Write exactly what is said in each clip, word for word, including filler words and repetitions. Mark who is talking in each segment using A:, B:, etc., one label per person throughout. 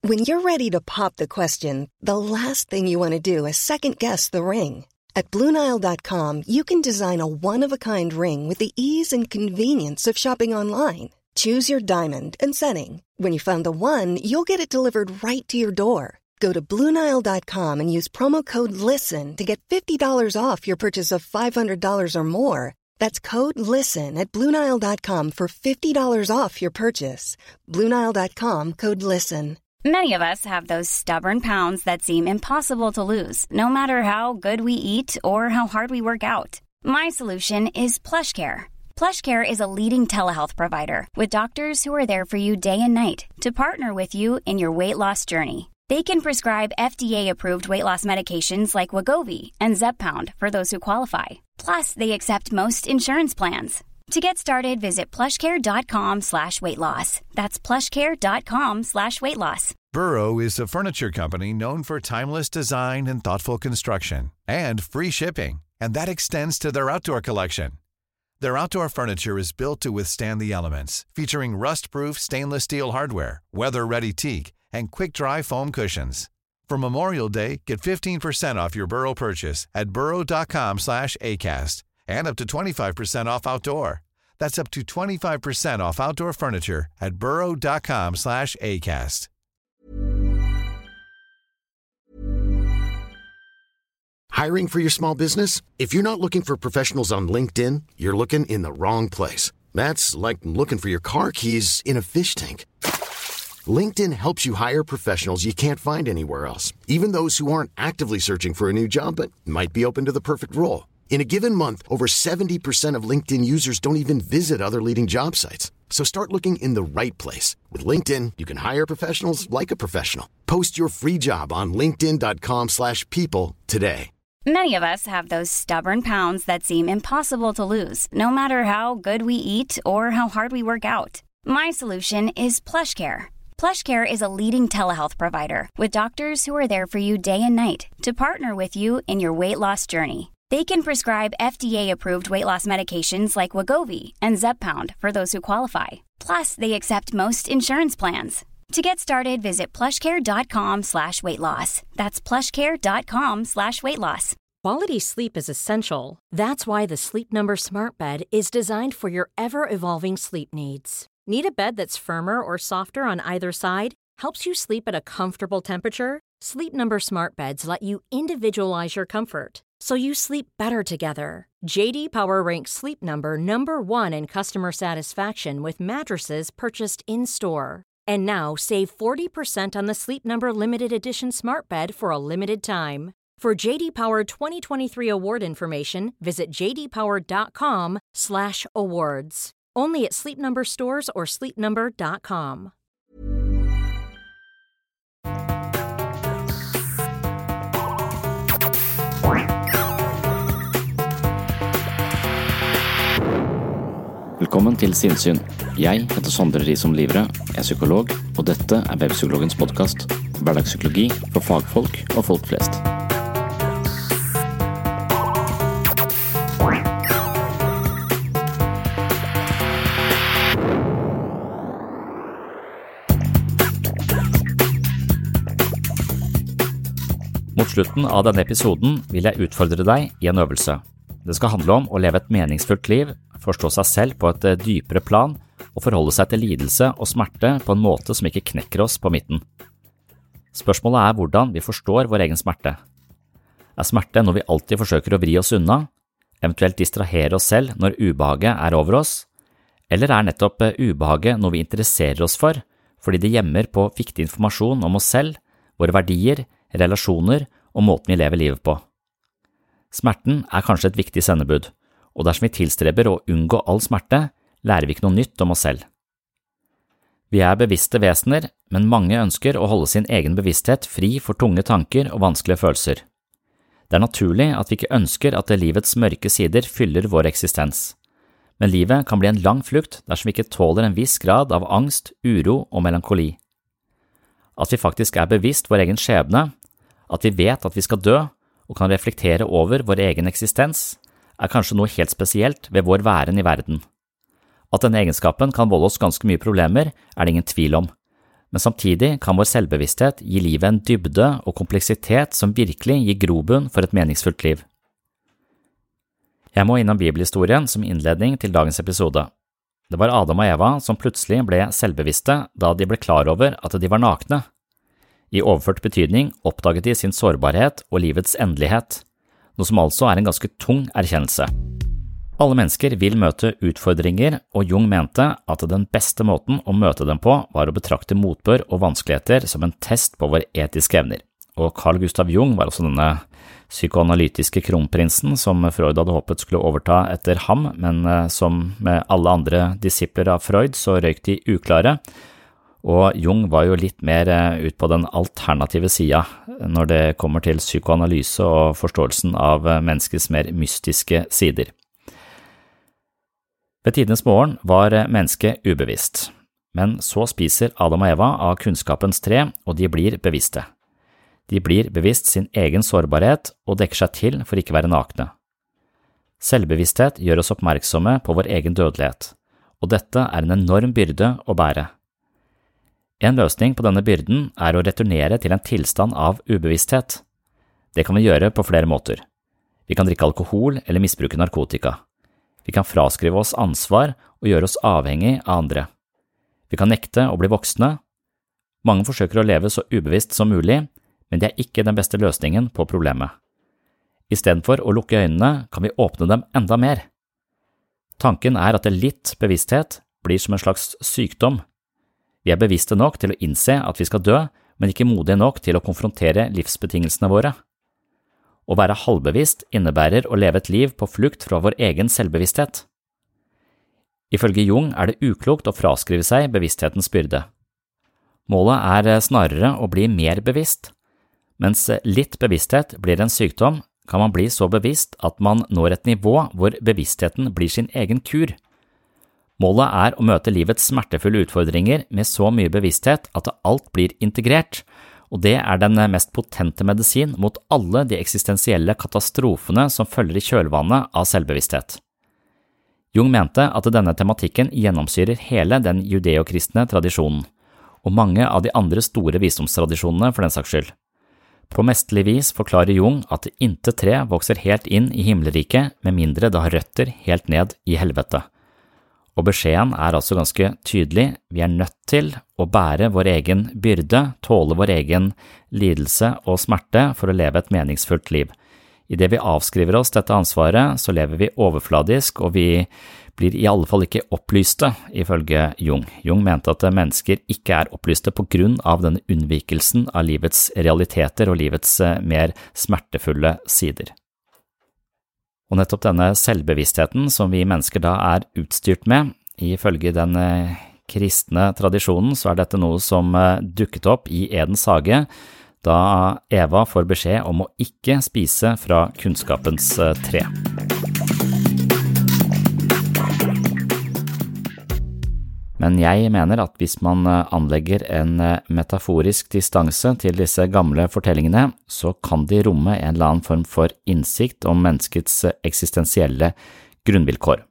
A: When you're ready to pop the question, the last thing you want to do is second-guess the ring. At Blue Nile dot com, you can design a one-of-a-kind ring with the ease and convenience of shopping online. Choose your diamond and setting. When you find the one, you'll get it delivered right to your door. Go to Blue Nile dot com and use promo code LISTEN to get fifty dollars off your purchase of five hundred dollars or more. That's code LISTEN at Blue Nile dot com for fifty dollars off your purchase. Blue Nile dot com, code LISTEN.
B: Many of us have those stubborn pounds that seem impossible to lose, no matter how good we eat or how hard we work out. My solution is PlushCare. PlushCare is a leading telehealth provider with doctors who are there for you day and night to partner with you in your weight loss journey. They can prescribe F D A-approved weight loss medications like Wegovy and Zepbound for those who qualify. Plus, they accept most insurance plans. To get started, visit plushcare.com slash weight loss. That's plushcare.com slash weight loss.
C: Burrow is a furniture company known for timeless design and thoughtful construction and free shipping, and that extends to their outdoor collection. Their outdoor furniture is built to withstand the elements, featuring rust-proof stainless steel hardware, weather-ready teak, and quick-dry foam cushions. For Memorial Day, get fifteen percent off your Burrow purchase at burrow.com slash ACAST and up to twenty-five percent off outdoor. That's up to twenty-five percent off outdoor furniture at burrow.com slash ACAST.
D: Hiring for your small business? If you're not looking for professionals on LinkedIn, you're looking in the wrong place. That's like looking for your car keys in a fish tank. LinkedIn helps you hire professionals you can't find anywhere else, even those who aren't actively searching for a new job but might be open to the perfect role. In a given month, over seventy percent of LinkedIn users don't even visit other leading job sites. So start looking in the right place. With LinkedIn, you can hire professionals like a professional. Post your free job on linkedin.com slash people today.
B: Many of us have those stubborn pounds that seem impossible to lose, no matter how good we eat or how hard we work out. My solution is PlushCare. PlushCare is a leading telehealth provider with doctors who are there for you day and night to partner with you in your weight loss journey. They can prescribe F D A-approved weight loss medications like Wegovy and Zepbound for those who qualify. Plus, they accept most insurance plans. To get started, visit plushcare.com slash weight loss. That's plushcare.com slash weight loss.
E: Quality sleep is essential. That's why the Sleep Number Smart Bed is designed for your ever-evolving sleep needs. Need a bed that's firmer or softer on either side? Helps you sleep at a comfortable temperature? Sleep Number Smart Beds let you individualize your comfort, so you sleep better together. J D Power ranks Sleep Number number one in customer satisfaction with mattresses purchased in-store. And now, save forty percent on the Sleep Number Limited Edition Smart Bed for a limited time. For J D Power twenty twenty-three award information, visit jdpower.com slash awards. Only at Sleep Number stores or sleep number dot com.
F: Velkommen til Sinnsyn. Jeg heter Sondre Risom Livre, er psykolog, og dette er Webpsykologens podcast. Hverdagspsykologi for fagfolk og folk flest. Mot slutten av denne episoden vil jeg utfordre deg i en øvelse. Det skal handle om å leve et meningsfullt liv, forstå seg selv på et dypere plan og forholde seg til lidelse og smerte på en måte som ikke knekker oss på midten. Spørsmålet er hvordan vi forstår vår egen smerte. Er smerte noe vi alltid forsøker å vri oss unna, eventuelt distrahere oss selv når ubehaget er over oss, eller er nettopp ubehaget noe vi interesserer oss for, fordi det gjemmer på viktig informasjon om oss selv, våre verdier, relasjoner og måten vi lever livet på. Smerten er kanskje et viktig sendebud, og dersom vi tilstreber å unngå all smerte, lærer vi ikke noe nytt om oss selv. Vi er bevisste vesener, men mange ønsker å holde sin egen bevissthet fri for tunge tanker og vanskelige følelser. Det er naturlig at vi ikke ønsker at livets mørke sider fyller vår eksistens, men livet kan bli en lang flukt dersom vi ikke tåler en viss grad av angst, uro og melankoli. At vi faktisk er bevisst vår egen skjebne, at vi vet at vi skal dø, og kan reflektere over vår egen eksistens, er kanskje noe helt spesielt ved vår væren i verden. At denne egenskapen kan volde oss ganske mye problemer, er det ingen tvil om, men samtidig kan vår selvbevissthet gi livet en dybde og kompleksitet som virkelig gir grobunn for et meningsfullt liv. Jeg må innom bibelhistorien som innledning til dagens episode. Det var Adam og Eva som plutselig ble selvbevisste da de ble klar over at de var nakne. I overført betydning oppdaget de sin sårbarhet og livets endelighet, noe som altså er en ganske tung erkjennelse. Alle mennesker vil møte utfordringer, og Jung mente at den beste måten å møte dem på var å betrakte motbør og vanskeligheter som en test på våre etiske evner. Og Carl Gustav Jung var også denne psykoanalytiske kronprinsen som Freud hadde håpet skulle overta etter ham, men som med alle andre disipler av Freud så røyk de uklare, og Jung var jo litt mer ut på den alternative sida når det kommer til psykoanalyse og forståelsen av menneskets mer mystiske sider. Ved tidenes morgen var mennesket ubevisst, men så spiser Adam og Eva av kunnskapens tre, og de blir bevisste. De blir bevisst sin egen sårbarhet og dekker seg til for ikke være nakne. Selvbevissthet gjør oss oppmerksomme på vår egen dødelighet, og dette er en enorm byrde å bære. En løsning på denne byrden er å returnere til en tilstand av ubevissthet. Det kan vi gjøre på flere måter. Vi kan drikke alkohol eller misbruke narkotika. Vi kan fraskrive oss ansvar og gjøre oss avhengig av andre. Vi kan nekte å bli voksne. Mange forsøker å leve så ubevisst som mulig, men det er ikke den beste løsningen på problemet. I stedet for å lukke øynene kan vi åpne dem enda mer. Tanken er at litt bevissthet blir som en slags sykdom. Vi er bevisste nok til å innse at vi skal dø, men ikke modige nok til å konfrontere livsbetingelsene våre. Å være halvbevisst innebærer å leve et liv på flukt fra vår egen selvbevissthet. Ifølge Jung er det uklokt å fraskrive seg bevissthetens byrde. Målet er snarere å bli mer bevisst. Mens litt bevissthet blir en sykdom, kan man bli så bevisst at man når et nivå hvor bevisstheten blir sin egen kur. Målet er å møte livets smertefulle utfordringer med så mye bevissthet at alt blir integrert, og det er den mest potente medisin mot alle de eksistensielle katastrofene som følger i kjølvannet av selvbevissthet. Jung mente at denne tematikken gjennomsyrer hele den judeokristne tradisjonen, og mange av de andre store visdomstradisjonene for den saks skyld. På mesterlig vis forklarer Jung at intet tre vokser helt inn i himmelriket med mindre det har røtter helt ned i helvete. Og beskjeden er altså ganske tydelig, vi er nødt til å bære vår egen byrde, tåle vår egen lidelse og smerte for å leve et meningsfullt liv. I det vi avskriver oss dette ansvaret, så lever vi overfladisk, og vi blir i alle fall ikke opplyste, ifølge Jung. Jung mente at mennesker ikke er opplyste på grunn av denne unnvikelsen av livets realiteter og livets mer smertefulle sider. Og nettopp denne selvbevisstheten som vi mennesker da er utstyrt med, ifølge den kristne tradisjonen, så er dette noe som dukket opp i Edens hage, da Eva får beskjed om å ikke spise fra kunnskapens tre. Men jeg mener at hvis man anlegger en metaforisk distanse til disse gamle fortellingene, så kan de romme en eller annen form for innsikt om menneskets eksistensielle grunnvilkår.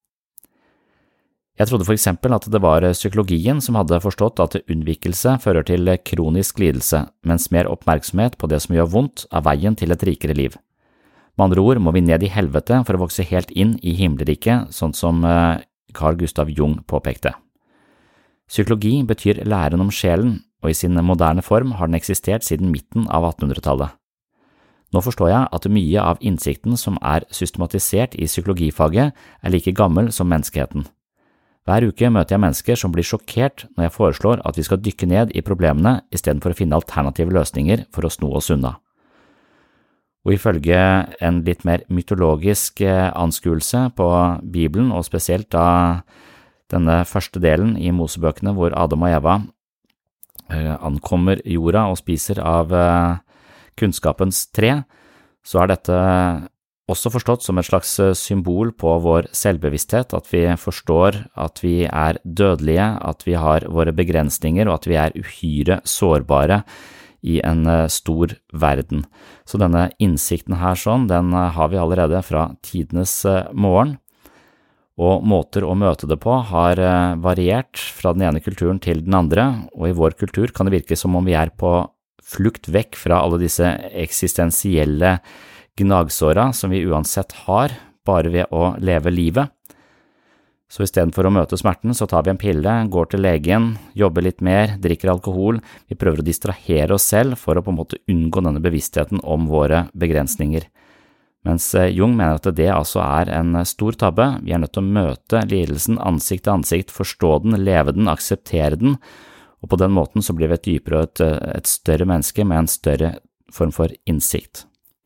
F: Jeg trodde for eksempel at det var psykologien som hadde forstått at unnvikelse fører til kronisk lidelse, mens mer oppmerksomhet på det som gjør vondt er veien til et rikere liv. Med andre ord må vi ned i helvete for å vokse helt inn i himmelriket, sånn som Carl Gustav Jung påpekte. Psykologi betyr læren om sjelen, og i sin moderne form har den eksistert siden midten av attenhundretallet. Nå forstår jeg at mye av innsikten som er systematisert i psykologifaget er like gammel som menneskeheten. Hver uke møter jeg mennesker som blir sjokkert når jeg foreslår at vi skal dykke ned i problemene i stedet for å finne alternative løsninger for å sno oss unna. Og ifølge en litt mer mytologisk anskuelse på Bibelen, og spesielt da denne første delen i Mosebøkene hvor Adam og Eva ankommer jorda og spiser av kunnskapens tre, så er dette også forstått som et slags symbol på vår selvbevissthet, at vi forstår at vi er dødelige, at vi har våre begrensninger og at vi er uhyre sårbare i en stor verden. Så denne innsikten her sånn, den har vi allerede fra tidenes morgen. og måter å møte det på har variert fra den ene kulturen til den andre, og i vår kultur kan det virke som om vi er på flukt vekk fra alle disse eksistensielle gnagsåra som vi uansett har, bare ved å leve livet. Så i stedet for å møte smerten, så tar vi en pille, går til legen, jobber litt mer, drikker alkohol, vi prøver å distrahere oss selv for å på en måte unngå denne bevisstheten om våre begrensninger. Mens Jung mener at det altså er en stor tabbe, vi er nødt til å møte lidelsen ansikt til ansikt, forstå den, leve den, akseptere den, og på den måten så blir vi et dypere og et, et større menneske med en større form for innsikt.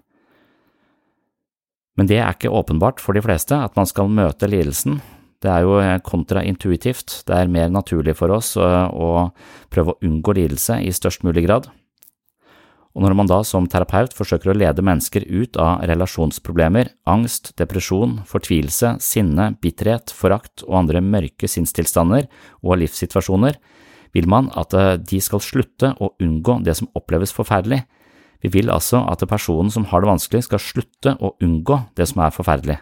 F: Men det er ikke åpenbart for de fleste at man skal møte lidelsen. Det er jo kontraintuitivt, det er mer naturlig for oss å, å prøve å unngå lidelse i størst mulig grad. Og når man da som terapeut forsøker å lede mennesker ut av relasjonsproblemer, angst, depresjon, fortvilelse, sinne, bitterhet, forakt og andre mørke sinnstilstander og livssituasjoner, vil man at de skal slutte å unngå det som oppleves forferdelig. Vi vil altså at personen som har det vanskelig skal slutte å unngå det som er forferdelig.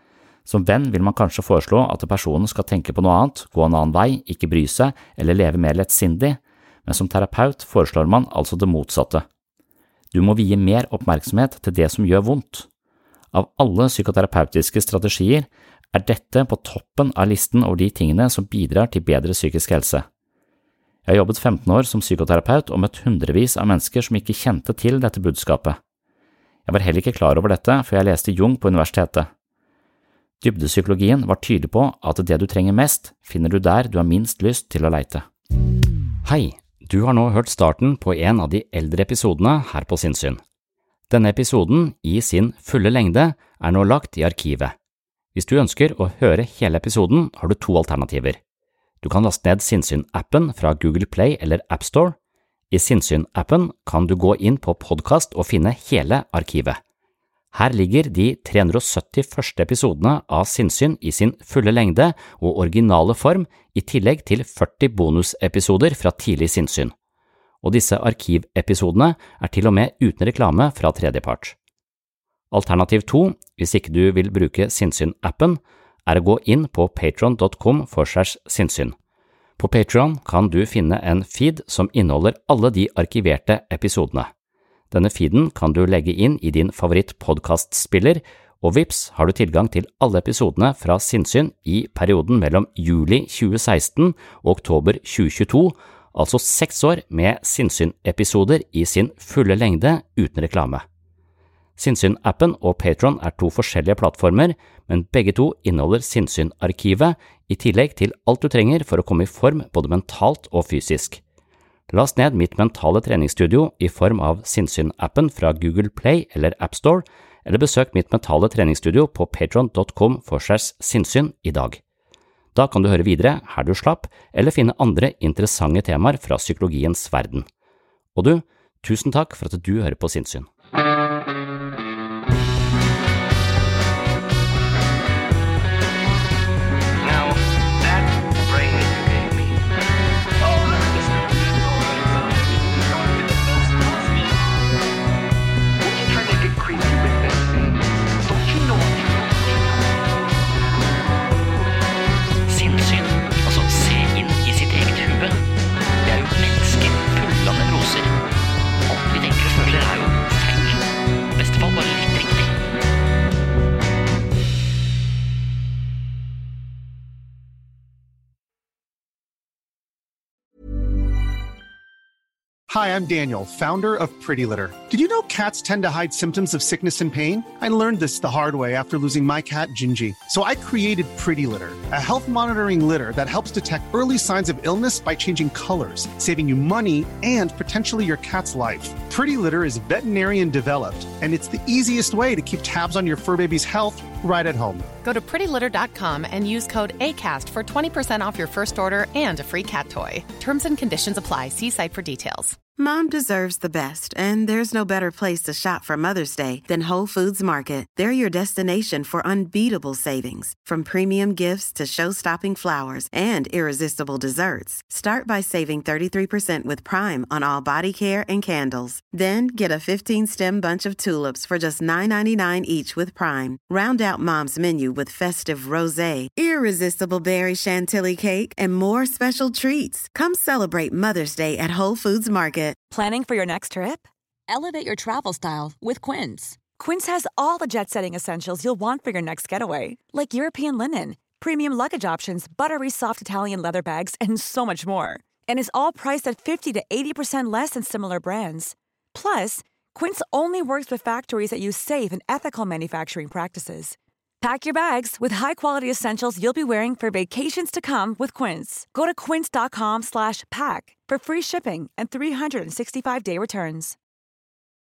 F: Som venn vil man kanskje foreslå at personen skal tenke på noe annet, gå en annen vei, ikke bry seg eller leve mer lettsindig, men som terapeut foreslår man altså det motsatte. Du må vie mer oppmerksomhet til det som gjør vondt. Av alle psykoterapeutiske strategier er dette på toppen av listen over de tingene som bidrar til bedre psykisk helse. Jeg har jobbet femten år som psykoterapeut og møtt hundrevis av mennesker som ikke kjente til dette budskapet. Jeg var heller ikke klar over dette før jeg leste Jung på universitetet. Dybdepsykologien var tydelig på at det du trenger mest, finner du der du har minst lyst til å leite. Hei, du har nå hørt starten på en av de eldre episodene her på Sinnsyn. Denne episoden, i sin fulle lengde, er nå lagt i arkivet. Hvis du ønsker å høre hele episoden, har du to alternativer. Du kan laste ned Sinnsyn-appen fra Google Play eller App Store. I Sinnsyn-appen kan du gå inn på podcast og finne hele arkivet. Her ligger de tre hundre og sytti første episodene av Sinnsyn i sin fulle lengde og originale form, i tillegg til førti bonusepisoder fra tidlig Sinnsyn. Og disse arkivepisodene er til og med uten reklame fra tredjepart. Alternativ to, hvis ikke du vil bruke Sinnsyn-appen, er å gå inn på patreon punktum com slash sinnssyn. På Patreon kan du finne en feed som inneholder alle de arkiverte episodene. Denne feeden kan du legge inn i din favoritt-podcastspiller, og vips har du tilgang til alle episodene fra Sinnsyn i perioden mellom juli tjue seksten og oktober tjue tjueto, altså seks år med Sinnsyn-episoder i sin fulle lengde uten reklame. Sinnsyn-appen og Patreon er to forskjellige plattformer, men begge to inneholder Sinnsyn-arkivet i tillegg til alt du trenger for å komme i form både mentalt og fysisk. Last ned mitt mentale treningsstudio i form av Sinnsyn-appen fra Google Play eller App Store, eller besøk mitt mentale treningsstudio på patreon punktum com slash sinnssyn i dag. Da kan du høre videre her du slapp, eller finne andre interessante temaer fra psykologiens verden. Og du, tusen takk for at du hører på Sinnsyn.
G: Hi, I'm Daniel, founder of Pretty Litter. Did you know cats tend to hide symptoms of sickness and pain? I learned this the hard way after losing my cat, Gingy. So I created Pretty Litter, a health monitoring litter that helps detect early signs of illness by changing colors, saving you money and potentially your cat's life. Pretty Litter is veterinarian developed, and it's the easiest way to keep tabs on your fur baby's health right at home.
H: Go to pretty litter dot com and use code ACAST for twenty percent off your first order and a free cat toy. Terms and conditions apply. See site for details.
I: Mom deserves the best, and there's no better place to shop for Mother's Day than Whole Foods Market. They're your destination for unbeatable savings, from premium gifts to show-stopping flowers and irresistible desserts. Start by saving thirty-three percent with Prime on all body care and candles. Then get a fifteen-stem bunch of tulips for just nine ninety-nine each with Prime. Round out Mom's menu with festive rosé, irresistible berry chantilly cake, and more special treats. Come celebrate Mother's Day at Whole Foods Market.
J: Planning for your next trip? Elevate your travel style with Quince. Quince has all the jet-setting essentials you'll want for your next getaway, like European linen, premium luggage options, buttery soft Italian leather bags, and so much more. And is all priced at fifty to eighty percent less than similar brands. Plus, Quince only works with factories that use safe and ethical manufacturing practices. Pack your bags with high-quality essentials you'll be wearing for vacations to come with Quince. Go to quince.com slash pack for free shipping and three sixty-five day returns.